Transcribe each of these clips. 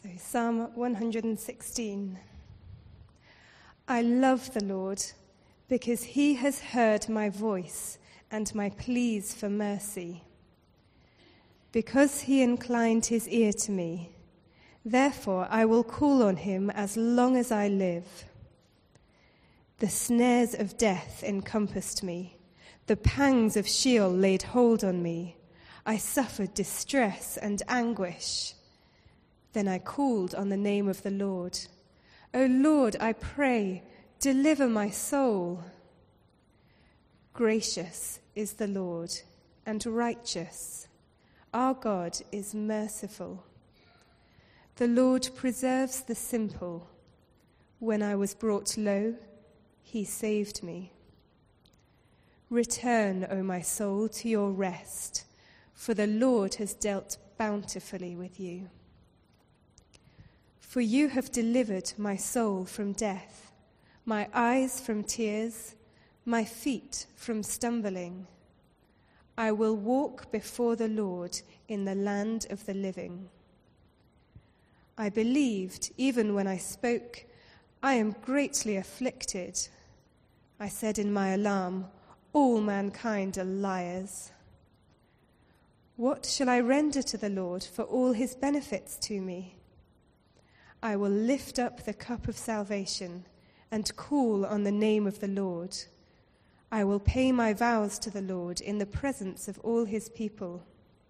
So Psalm 116. I love the Lord because he has heard my voice and my pleas for mercy. Because he inclined his ear to me, therefore I will call on him as long as I live. The snares of death encompassed me. The pangs of Sheol laid hold on me. I suffered distress and anguish. Then I called on the name of the Lord. O Lord, I pray, deliver my soul. Gracious is the Lord and righteous. Our God is merciful. The Lord preserves the simple. When I was brought low, he saved me. Return, O my soul, to your rest, for the Lord has dealt bountifully with you. For you have delivered my soul from death, my eyes from tears, my feet from stumbling. I will walk before the Lord in the land of the living. I believed even when I spoke, I am greatly afflicted. I said in my alarm, all mankind are liars. What shall I render to the Lord for all his benefits to me? I will lift up the cup of salvation and call on the name of the Lord. I will pay my vows to the Lord in the presence of all his people.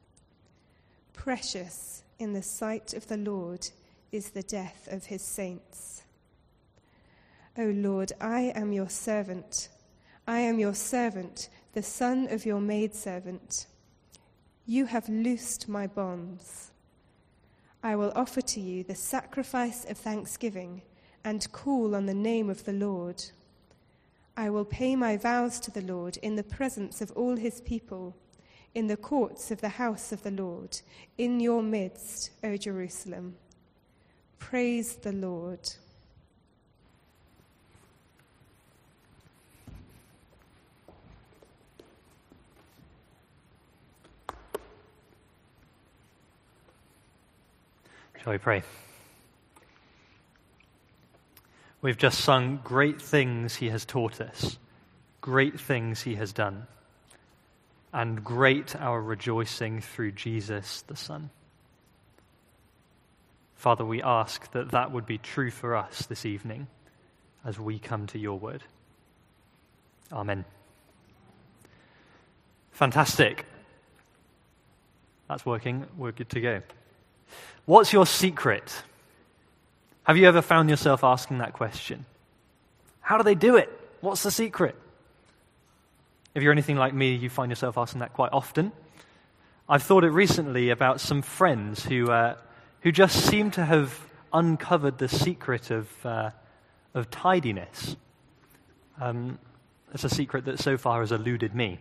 Precious in the sight of the Lord is the death of his saints. O Lord, I am your servant. I am your servant, the son of your maidservant. You have loosed my bonds. I will offer to you the sacrifice of thanksgiving and call on the name of the Lord. I will pay my vows to the Lord in the presence of all his people, in the courts of the house of the Lord, in your midst, O Jerusalem. Praise the Lord. Shall we pray? We've just sung great things he has taught us, great things he has done, and great our rejoicing through Jesus the Son. Father, we ask that that would be true for us this evening as we come to your word. Amen. Fantastic. That's working. We're good to go. What's your secret? Have you ever found yourself asking that question? How do they do it? What's the secret? If you're anything like me, you find yourself asking that quite often. I've thought it recently about some friends who just seem to have uncovered the secret of tidiness. It's a secret that so far has eluded me.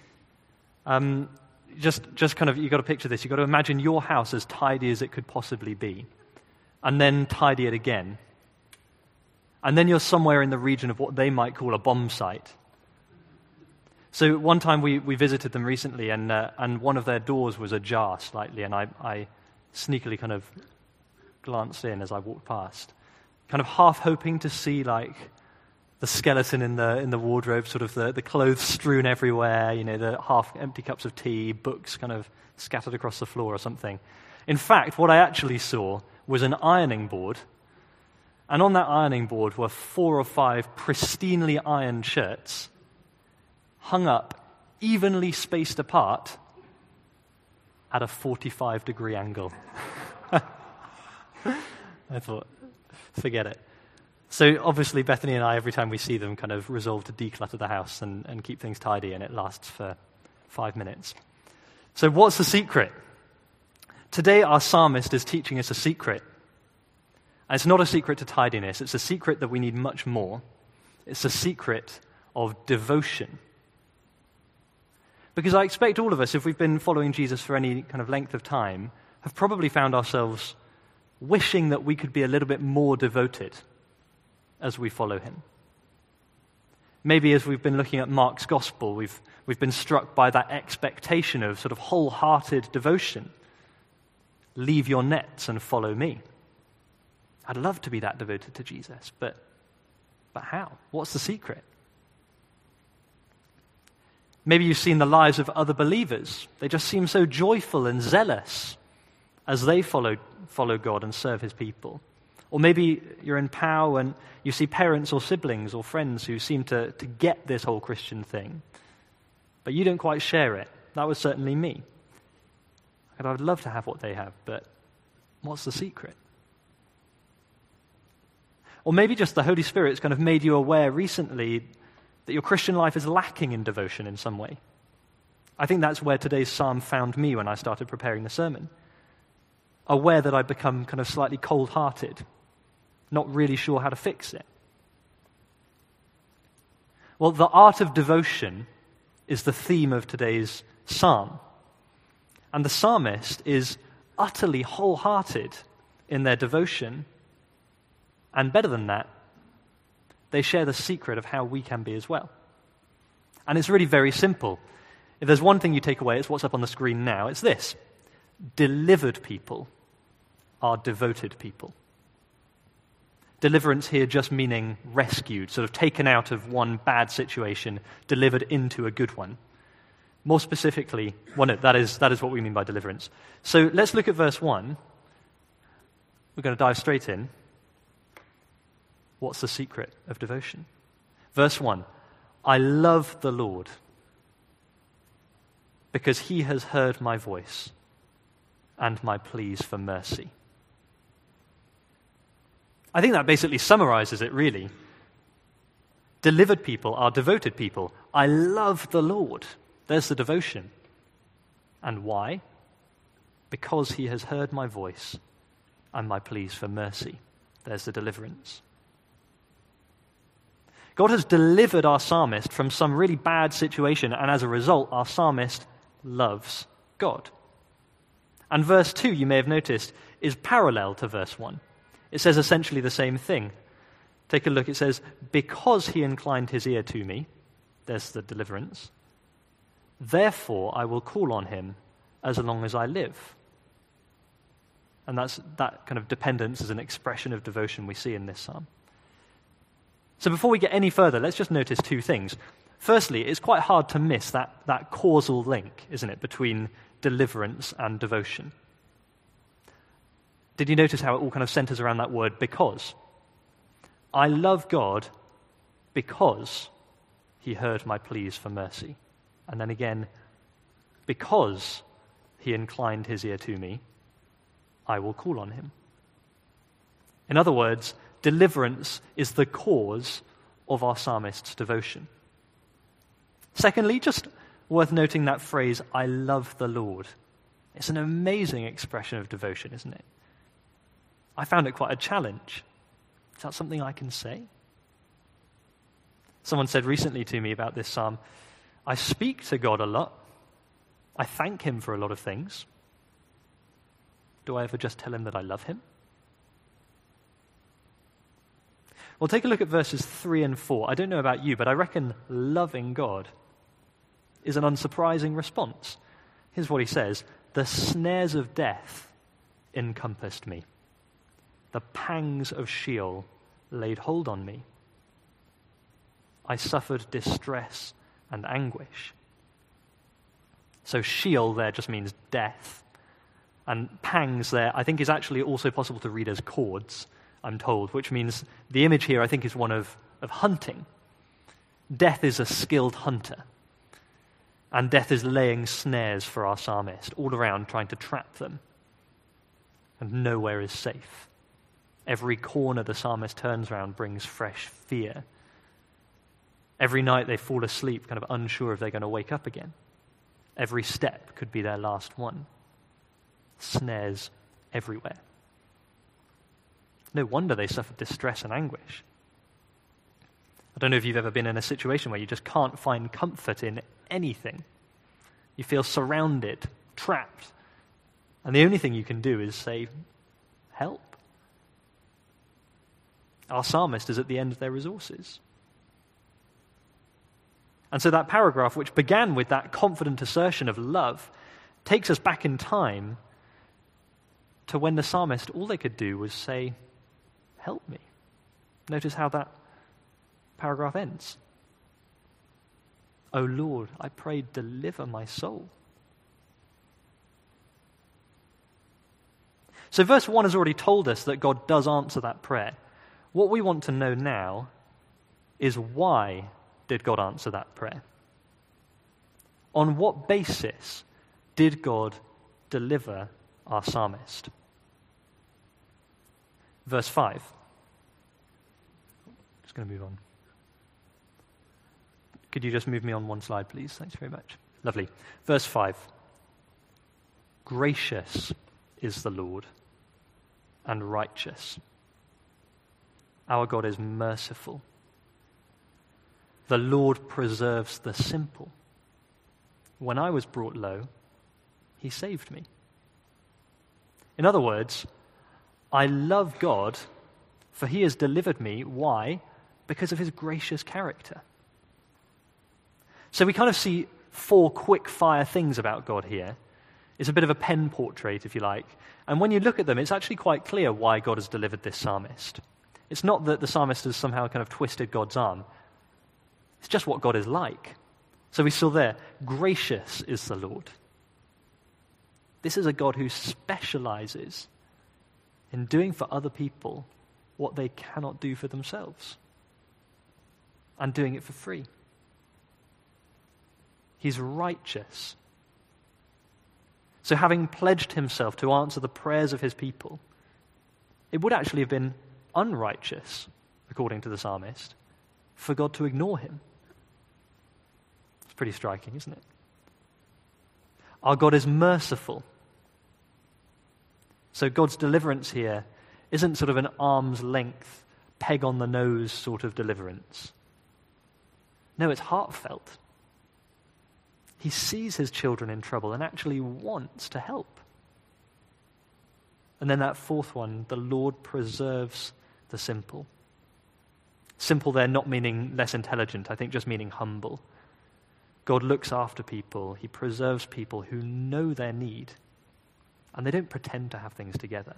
Just kind of, you've got to picture this. You've got to imagine your house as tidy as it could possibly be, and then tidy it again. And then you're somewhere in the region of what they might call a bomb site. So one time we visited them recently, and one of their doors was ajar slightly, and I sneakily kind of glanced in as I walked past, kind of half hoping to see like the skeleton in the wardrobe, sort of the clothes strewn everywhere, the half-empty cups of tea, books kind of scattered across the floor or something. In fact, what I actually saw was an ironing board, and on that ironing board were 4 or 5 pristinely ironed shirts, hung up, evenly spaced apart, at a 45-degree angle. I thought, forget it. So obviously Bethany and I, every time we see them, kind of resolve to declutter the house and keep things tidy, and it lasts for 5 minutes. So what's the secret? Today our psalmist is teaching us a secret. And it's not a secret to tidiness. It's a secret that we need much more. It's a secret of devotion. Because I expect all of us, if we've been following Jesus for any kind of length of time, have probably found ourselves wishing that we could be a little bit more devoted as we follow him. Maybe as we've been looking at Mark's gospel, we've been struck by that expectation of sort of wholehearted devotion. Leave your nets and follow me. I'd love to be that devoted to Jesus, but how? What's the secret? Maybe you've seen the lives of other believers. They just seem so joyful and zealous as they follow God and serve his people. Or maybe you're in POW and you see parents or siblings or friends who seem to get this whole Christian thing, but you don't quite share it. That was certainly me. And I would love to have what they have, but what's the secret? Or maybe just the Holy Spirit's kind of made you aware recently that your Christian life is lacking in devotion in some way. I think that's where today's psalm found me when I started preparing the sermon. Aware that I'd become kind of slightly cold-hearted, not really sure how to fix it. Well, the art of devotion is the theme of today's psalm. And the psalmist is utterly wholehearted in their devotion. And better than that, they share the secret of how we can be as well. And it's really very simple. If there's one thing you take away, it's what's up on the screen now. It's this: delivered people are devoted people. Deliverance here just meaning rescued, sort of taken out of one bad situation, delivered into a good one. More specifically, well, no, that is what we mean by deliverance. So let's look at verse 1. We're going to dive straight in. What's the secret of devotion? Verse 1, I love the Lord because he has heard my voice and my pleas for mercy. I think that basically summarizes it, really. Delivered people are devoted people. I love the Lord. There's the devotion. And why? Because he has heard my voice and my pleas for mercy. There's the deliverance. God has delivered our psalmist from some really bad situation, and as a result, our psalmist loves God. And verse 2, you may have noticed, is parallel to verse 1. It says essentially the same thing. Take a look. It says, because he inclined his ear to me, there's the deliverance, therefore I will call on him as long as I live. And that kind of dependence is an expression of devotion we see in this psalm. So before we get any further, let's just notice two things. Firstly, it's quite hard to miss that causal link, isn't it, between deliverance and devotion. Did you notice how it all kind of centers around that word because? I love God because he heard my pleas for mercy. And then again, because he inclined his ear to me, I will call on him. In other words, deliverance is the cause of our psalmist's devotion. Secondly, just worth noting that phrase, I love the Lord. It's an amazing expression of devotion, isn't it? I found it quite a challenge. Is that something I can say? Someone said recently to me about this psalm, I speak to God a lot. I thank him for a lot of things. Do I ever just tell him that I love him? Well, take a look at verses 3 and 4. I don't know about you, but I reckon loving God is an unsurprising response. Here's what he says. The snares of death encompassed me. The pangs of Sheol laid hold on me. I suffered distress and anguish. So Sheol there just means death. And pangs there, I think, is actually also possible to read as cords, I'm told, which means the image here, I think, is one of hunting. Death is a skilled hunter. And death is laying snares for our psalmist, all around trying to trap them. And nowhere is safe. Every corner the psalmist turns around brings fresh fear. Every night they fall asleep, kind of unsure if they're going to wake up again. Every step could be their last one. Snares everywhere. No wonder they suffer distress and anguish. I don't know if you've ever been in a situation where you just can't find comfort in anything. You feel surrounded, trapped, and the only thing you can do is say, help. Our psalmist is at the end of their resources. And so that paragraph, which began with that confident assertion of love, takes us back in time to when the psalmist, all they could do was say, help me. Notice how that paragraph ends. O Lord, I pray, deliver my soul. So verse 1 has already told us that God does answer that prayer. What we want to know now is, why did God answer that prayer? On what basis did God deliver our psalmist? Verse 5. Just going to move on. Could you just move me on one slide, please? Thanks very much. Lovely. Verse 5. Gracious is the Lord and righteous. Our God is merciful. The Lord preserves the simple. When I was brought low, he saved me. In other words, I love God, for he has delivered me. Why? Because of his gracious character. So we kind of see 4 quick-fire things about God here. It's a bit of a pen portrait, if you like. And when you look at them, it's actually quite clear why God has delivered this psalmist. It's not that the psalmist has somehow kind of twisted God's arm. It's just what God is like. So we saw there, gracious is the Lord. This is a God who specializes in doing for other people what they cannot do for themselves, and doing it for free. He's righteous. So having pledged himself to answer the prayers of his people, it would actually have been unrighteous, according to the psalmist, for God to ignore him. It's pretty striking, isn't it? Our God is merciful. So God's deliverance here isn't sort of an arm's length, peg on the nose sort of deliverance. No, it's heartfelt. He sees his children in trouble and actually wants to help. And then that 4th one, the Lord preserves the simple. Simple there not meaning less intelligent, I think just meaning humble. God looks after people. He preserves people who know their need, and they don't pretend to have things together.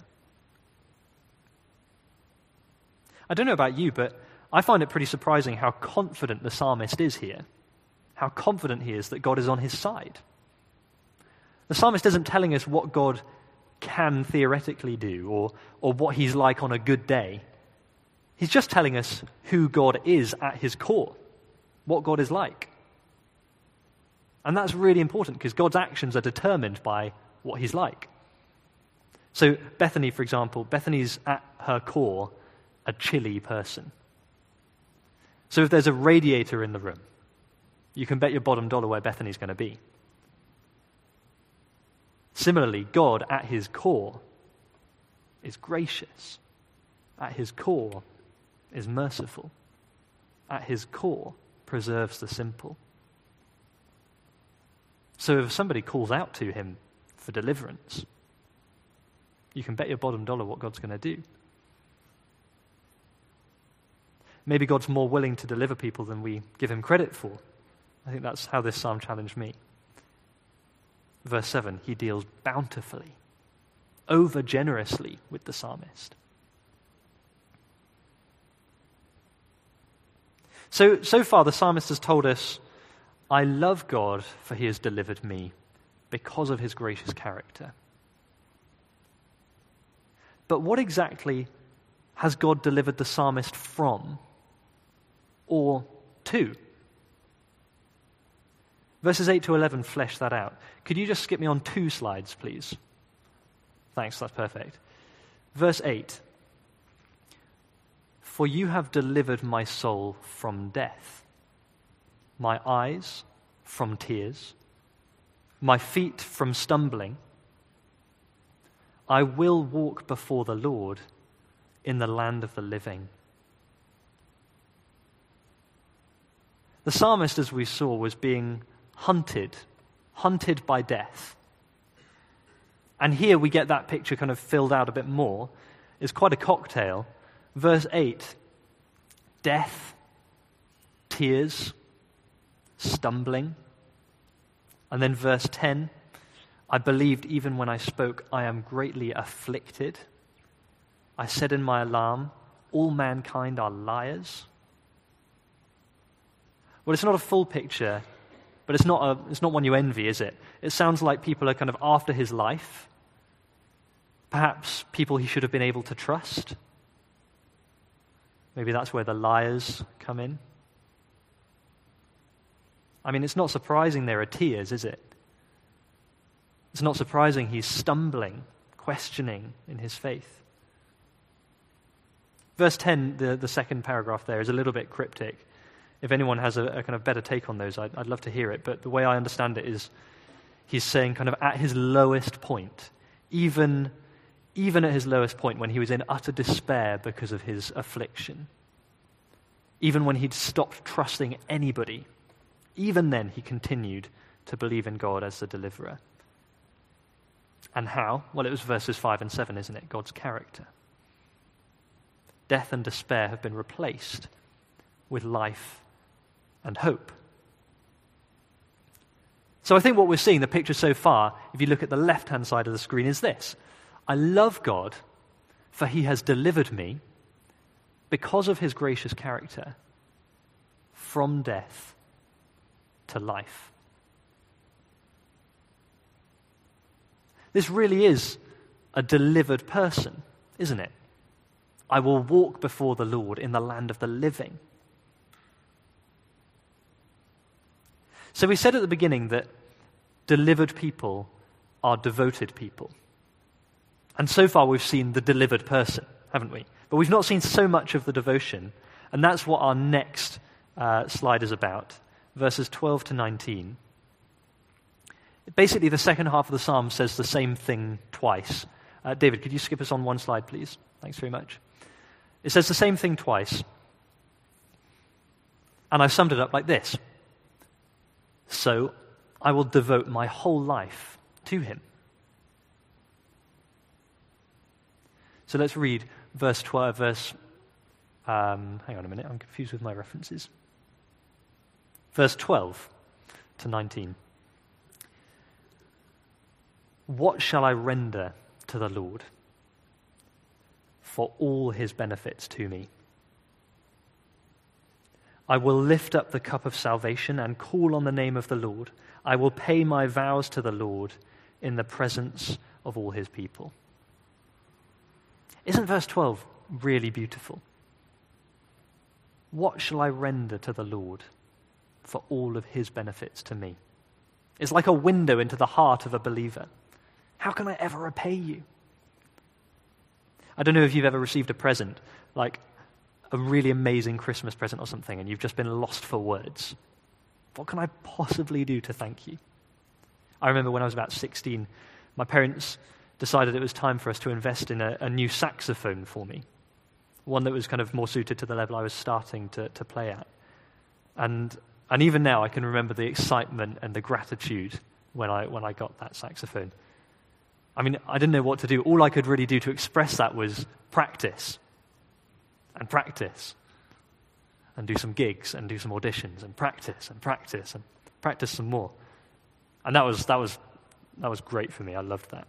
I don't know about you, but I find it pretty surprising how confident the psalmist is here. How confident he is that God is on his side. The psalmist isn't telling us what God can theoretically do or what he's like on a good day. He's just telling us who God is at his core, what God is like. And that's really important because God's actions are determined by what he's like. So Bethany, for example, Bethany's at her core a chilly person. So if there's a radiator in the room, you can bet your bottom dollar where Bethany's going to be. Similarly, God at his core is gracious. At his core is merciful. At his core preserves the simple. So if somebody calls out to him for deliverance, you can bet your bottom dollar what God's going to do. Maybe God's more willing to deliver people than we give him credit for. I think that's how this psalm challenged me. Verse 7, he deals bountifully, over generously with the psalmist. So far the psalmist has told us, I love God for he has delivered me because of his gracious character. But what exactly has God delivered the psalmist from or to? Verses 8 to 11 flesh that out. Could you just skip me on 2 slides, please? Thanks, that's perfect. Verse 8. For you have delivered my soul from death, my eyes from tears, my feet from stumbling. I will walk before the Lord in the land of the living. The psalmist, as we saw, was being hunted by death. And here we get that picture kind of filled out a bit more. It's quite a cocktail. Verse 8, death, tears, stumbling. And then verse 10, I believed even when I spoke, I am greatly afflicted. I said in my alarm, all mankind are liars? Well, it's not a full picture, but it's not one you envy, is it? It sounds like people are kind of after his life, perhaps people he should have been able to trust. Maybe that's where the liars come in. I mean, it's not surprising there are tears, is it? It's not surprising he's stumbling, questioning in his faith. Verse 10, the second paragraph there, is a little bit cryptic. If anyone has a kind of better take on those, I'd love to hear it. But the way I understand it is he's saying kind of at his lowest point, even at his lowest point when he was in utter despair because of his affliction, even when he'd stopped trusting anybody, even then he continued to believe in God as the deliverer. And how? Well, it was verses 5 and 7, isn't it? God's character. Death and despair have been replaced with life and hope. So I think what we're seeing, the picture so far, if you look at the left-hand side of the screen, is this. I love God, for he has delivered me, because of his gracious character, from death to life. This really is a delivered person, isn't it? I will walk before the Lord in the land of the living. So we said at the beginning that delivered people are devoted people. And so far we've seen the delivered person, haven't we? But we've not seen so much of the devotion, and that's what our next slide is about, verses 12 to 19. Basically, the second half of the psalm says the same thing twice. David, could you skip us on one slide, please? Thanks very much. It says the same thing twice. And I've summed it up like this. So I will devote my whole life to him. So let's read verse 12, hang on a minute, I'm confused with my references. Verse 12 to 19. What shall I render to the Lord for all his benefits to me? I will lift up the cup of salvation and call on the name of the Lord. I will pay my vows to the Lord in the presence of all his people. Isn't verse 12 really beautiful? What shall I render to the Lord for all of his benefits to me? It's like a window into the heart of a believer. How can I ever repay you? I don't know if you've ever received a present, like a really amazing Christmas present or something, and you've just been lost for words. What can I possibly do to thank you? I remember when I was about 16, my parents decided it was time for us to invest in a new saxophone for me, one that was kind of more suited to the level I was starting to play at. And even now I can remember the excitement and the gratitude when I got that saxophone. I mean, I didn't know what to do. All I could really do to express that was practice and practice and do some gigs and do some auditions and practice some more. And that was great for me. I loved that.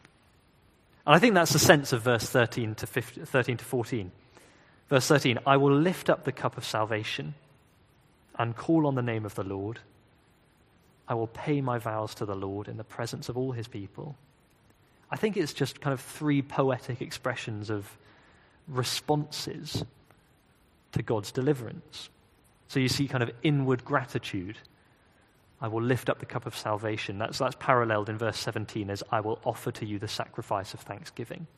And I think that's the sense of verse 13 to 14. Verse 13, I will lift up the cup of salvation and call on the name of the Lord. I will pay my vows to the Lord in the presence of all his people. I think it's just kind of three poetic expressions of responses to God's deliverance. So you see kind of inward gratitude. I will lift up the cup of salvation. That's paralleled in verse 17 as I will offer to you the sacrifice of thanksgiving.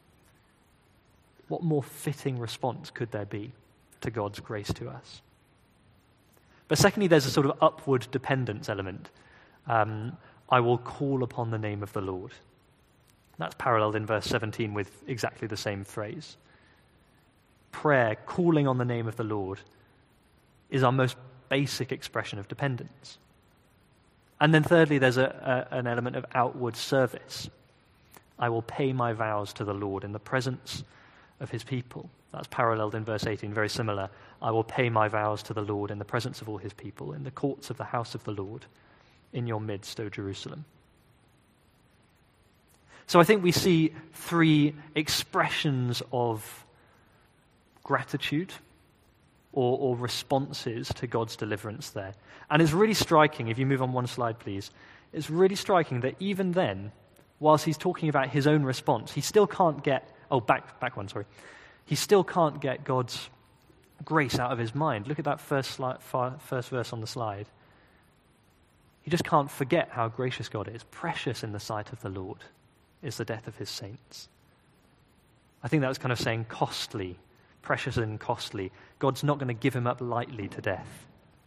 What more fitting response could there be to God's grace to us? But secondly, there's a sort of upward dependence element. I will call upon the name of the Lord. That's paralleled in verse 17 with exactly the same phrase. Prayer, calling on the name of the Lord, is our most basic expression of dependence. And then thirdly, there's an element of outward service. I will pay my vows to the Lord in the presence of his people. That's paralleled in verse 18, very similar. I will pay my vows to the Lord in the presence of all his people, in the courts of the house of the Lord, in your midst, O Jerusalem. So I think we see three expressions of gratitude or responses to God's deliverance there. And it's really striking, if you move on one slide, please, it's really striking that even then, whilst he's talking about his own response, he still can't get, back one, sorry. He still can't get God's grace out of his mind. Look at that first verse on the slide. He just can't forget how gracious God is. Precious in the sight of the Lord is the death of his saints. I think that was kind of saying costly, precious and costly. God's not going to give him up lightly to death.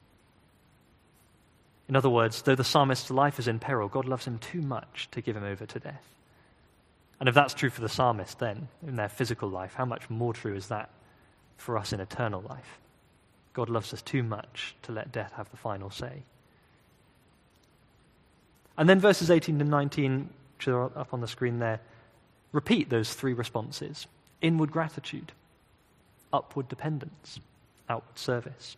In other words, though the psalmist's life is in peril, God loves him too much to give him over to death. And if that's true for the psalmist then, in their physical life, how much more true is that for us in eternal life? God loves us too much to let death have the final say. And then verses 18 to 19, which are up on the screen there, repeat those three responses. Inward gratitude, upward dependence, outward service.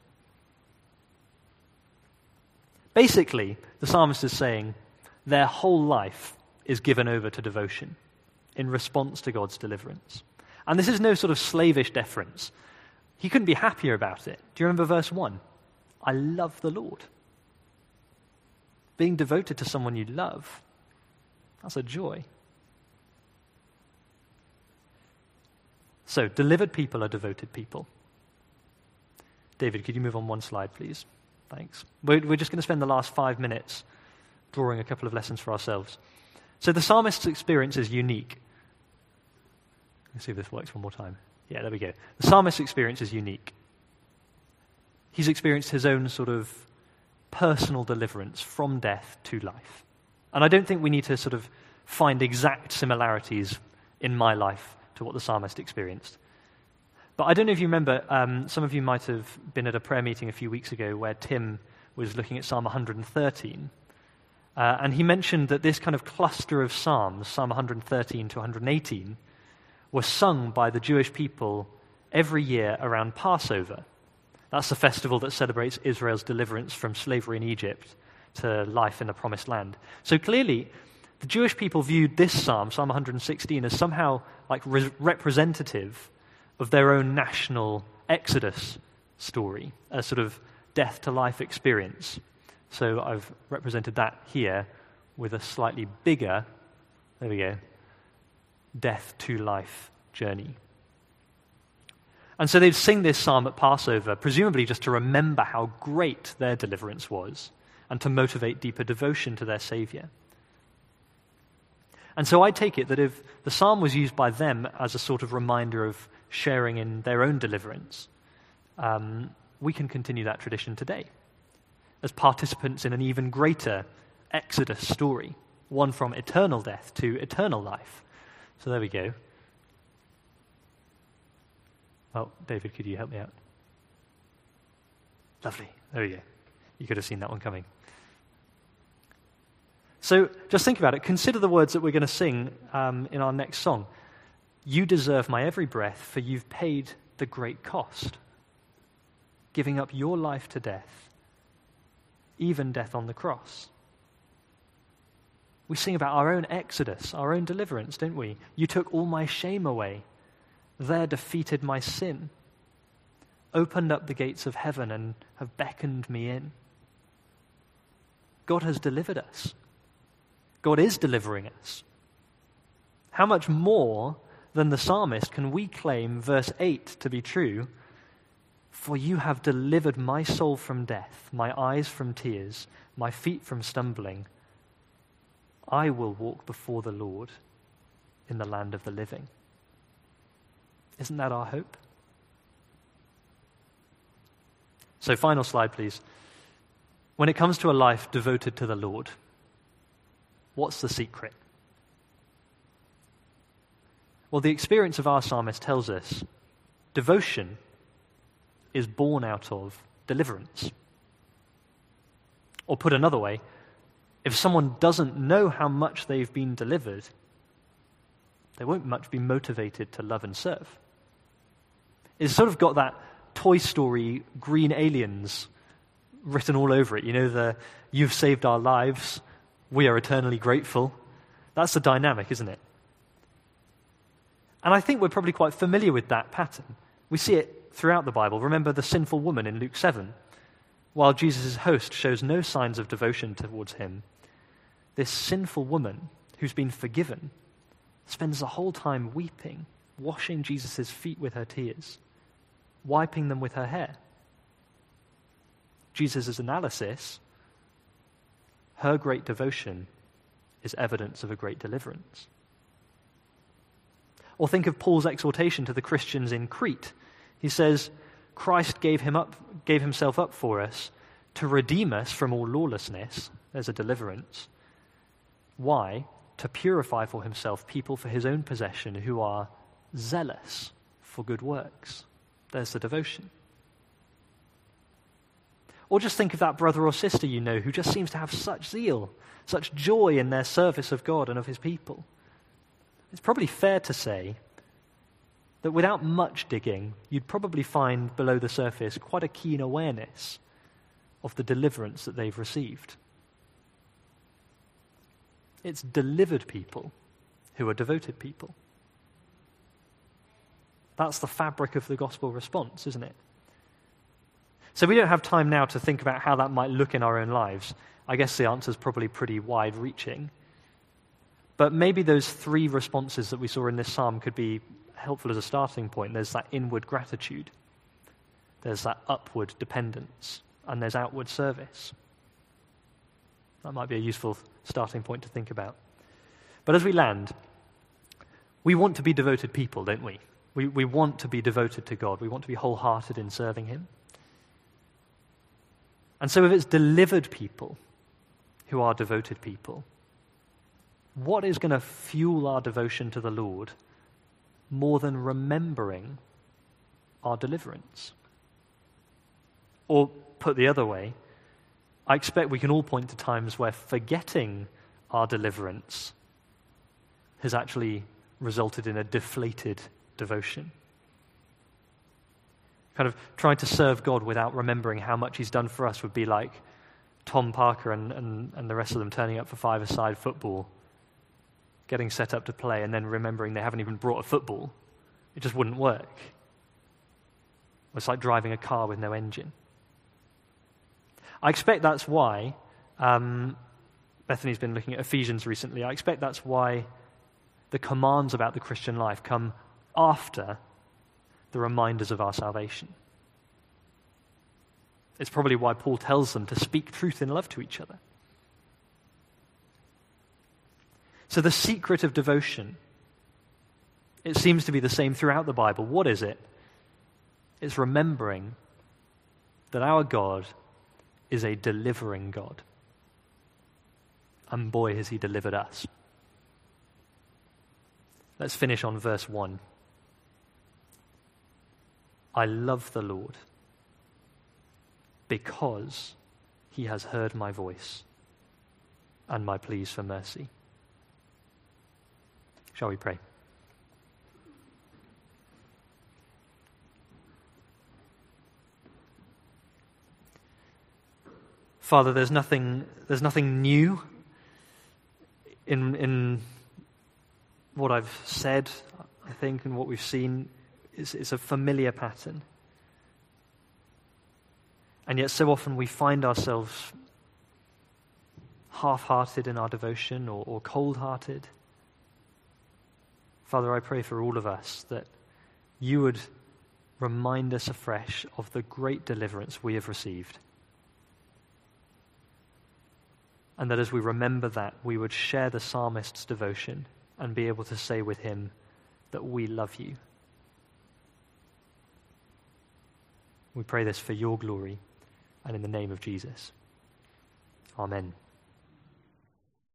Basically, the psalmist is saying their whole life is given over to devotion in response to God's deliverance. And this is no sort of slavish deference. He couldn't be happier about it. Do you remember verse 1? I love the Lord. Being devoted to someone you love, that's a joy. So, delivered people are devoted people. David, could you move on one slide, please? Thanks. We're just going to spend the last 5 minutes drawing a couple of lessons for ourselves. So the psalmist's experience is unique. Let's see if this works one more time. Yeah, there we go. The psalmist's experience is unique. He's experienced his own sort of personal deliverance from death to life. And I don't think we need to sort of find exact similarities in my life to what the psalmist experienced. But I don't know if you remember, some of you might have been at a prayer meeting a few weeks ago where Tim was looking at Psalm 113. And he mentioned that this kind of cluster of psalms, Psalm 113 to 118, were sung by the Jewish people every year around Passover. That's the festival that celebrates Israel's deliverance from slavery in Egypt to life in the Promised Land. So clearly, the Jewish people viewed this psalm, Psalm 116, as somehow like representative of their own national Exodus story, a sort of death to life experience. So I've represented that here with a slightly bigger, there we go, death to life journey. And so they'd sing this psalm at Passover, presumably just to remember how great their deliverance was and to motivate deeper devotion to their Savior. And so I take it that if the psalm was used by them as a sort of reminder of sharing in their own deliverance, we can continue that tradition today as participants in an even greater Exodus story, one from eternal death to eternal life. So there we go. Oh, David, could you help me out? Lovely. There we go. You could have seen that one coming. So just think about it. Consider the words that we're going to sing in our next song. You deserve my every breath, for you've paid the great cost, giving up your life to death, even death on the cross. We sing about our own exodus, our own deliverance, don't we? You took all my shame away, there defeated my sin, opened up the gates of heaven and have beckoned me in. God has delivered us. God is delivering us. How much more than the psalmist can we claim verse 8 to be true? For you have delivered my soul from death, my eyes from tears, my feet from stumbling. I will walk before the Lord in the land of the living. Isn't that our hope? So, final slide, please. When it comes to a life devoted to the Lord, what's the secret? Well, the experience of our psalmist tells us devotion is born out of deliverance. Or put another way, if someone doesn't know how much they've been delivered, they won't much be motivated to love and serve. It's sort of got that Toy Story green aliens written all over it. You know, the "you've saved our lives, we are eternally grateful." That's the dynamic, isn't it? And I think we're probably quite familiar with that pattern. We see it throughout the Bible. Remember the sinful woman in Luke 7. While Jesus' host shows no signs of devotion towards him, this sinful woman who's been forgiven spends the whole time weeping, washing Jesus' feet with her tears, wiping them with her hair. Jesus' analysis, her great devotion is evidence of a great deliverance. Or think of Paul's exhortation to the Christians in Crete. He says, Christ gave himself up for us to redeem us from all lawlessness. There's a deliverance. Why? To purify for himself people for his own possession who are zealous for good works. There's the devotion. Or just think of that brother or sister you know who just seems to have such zeal, such joy in their service of God and of his people. It's probably fair to say that without much digging, you'd probably find below the surface quite a keen awareness of the deliverance that they've received. It's delivered people who are devoted people. That's the fabric of the gospel response, isn't it? So we don't have time now to think about how that might look in our own lives. I guess the answer is probably pretty wide-reaching. But maybe those three responses that we saw in this psalm could be helpful as a starting point. There's that inward gratitude, there's that upward dependence, and there's outward service. That might be a useful starting point to think about. But as we land, we want to be devoted people, don't we? We want to be devoted to God. We want to be wholehearted in serving him. And so if it's delivered people who are devoted people, what is going to fuel our devotion to the Lord more than remembering our deliverance? Or put the other way, I expect we can all point to times where forgetting our deliverance has actually resulted in a deflated devotion. Kind of trying to serve God without remembering how much he's done for us would be like Tom Parker and the rest of them turning up for five-a-side football, getting set up to play, and then remembering they haven't even brought a football. It just wouldn't work. It's like driving a car with no engine. I expect that's why, Bethany's been looking at Ephesians recently, I expect that's why the commands about the Christian life come after the reminders of our salvation. It's probably why Paul tells them to speak truth in love to each other. So the secret of devotion, it seems to be the same throughout the Bible. What is it? It's remembering that our God is a delivering God. And boy, has he delivered us. Let's finish on verse 1. I love the Lord because he has heard my voice and my pleas for mercy. Shall we pray? Father, there's nothing new in what I've said, I think, and what we've seen. It's a familiar pattern. And yet so often we find ourselves half-hearted in our devotion or cold-hearted. Father, I pray for all of us that you would remind us afresh of the great deliverance we have received. And that as we remember that, we would share the psalmist's devotion and be able to say with him that we love you. We pray this for your glory and in the name of Jesus. Amen.